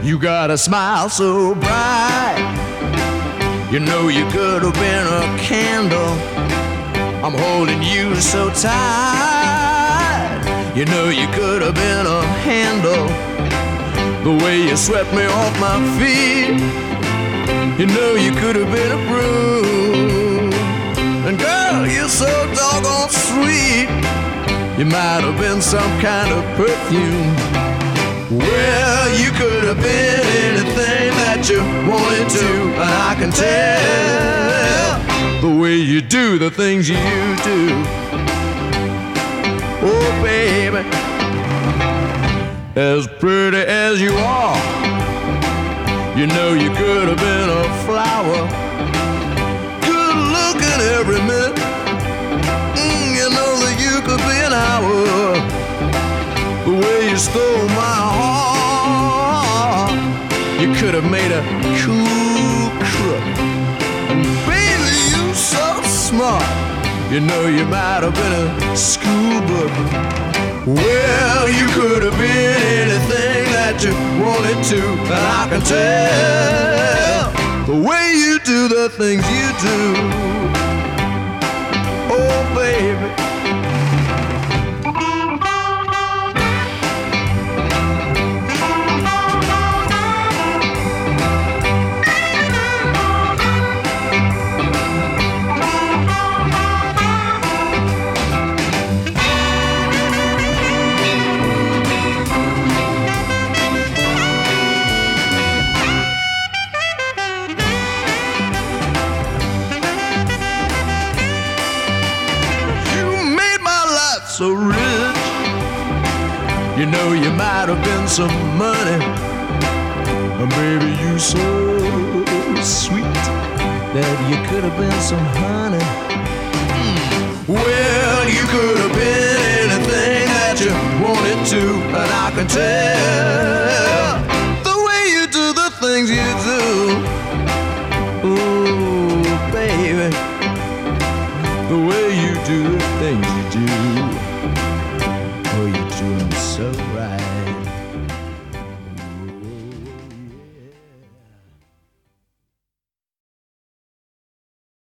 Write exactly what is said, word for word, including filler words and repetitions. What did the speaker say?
You got a smile so bright. You know you could have been a candle. I'm holding you so tight. You know you could have been a handle. The way you swept me off my feet. You know you could have been a broom. And girl, you're so doggone sweet. You might have been some kind of perfume. Well, you could have been anything that you wanted to, and I can tell the way you do the things you do. Oh, baby, as pretty as you are, you know you could have been a flower. Good looking every minute. Mm, you know that you could be an hour. The way you stole my heart, you could have made a cool crook. And baby, you so smart. You know you might have been a schoolbook. Well, you could have been anything that you wanted to, and I can tell the way you do the things you do. Oh, baby. So rich, you know you might have been some money, and baby you so sweet that you could have been some honey. Mm. Well, you could have been anything that you wanted to, and I can tell